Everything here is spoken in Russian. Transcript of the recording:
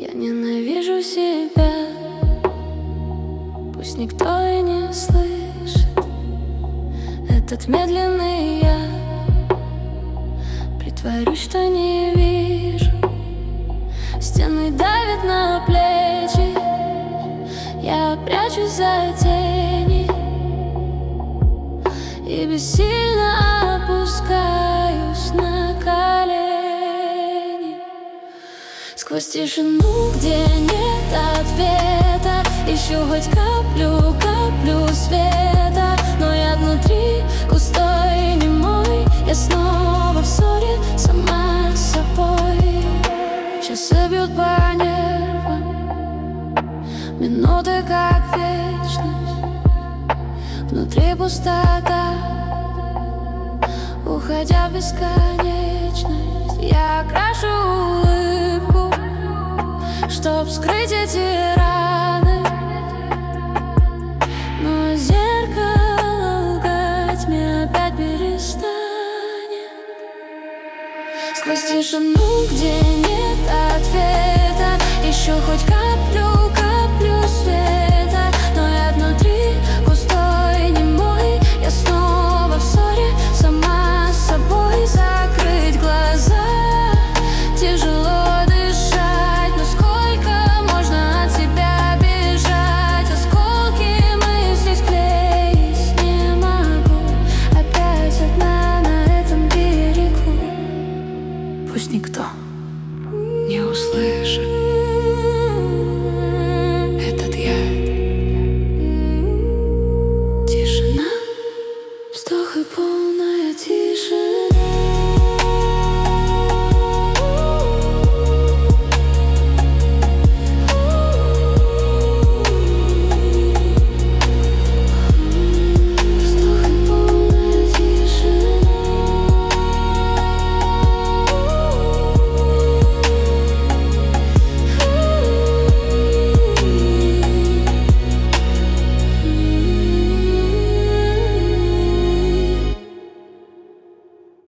Я ненавижу себя, пусть никто и не слышит этот медленный я. Притворюсь, что не вижу, стены давят на плечи, я прячусь за тени и бессильно опускаюсь на колени. Сквозь тишину, где нет ответа, ищу хоть каплю света, но я внутри густой и немой. Я снова в ссоре сама с собой. Часы бьют по нервам, минуты как вечность. Внутри пустота, уходя в бесконечность. Я крашу улыбку, чтоб скрыть эти раны, но зеркало лгать мне опять перестанет. Сквозь тишину, где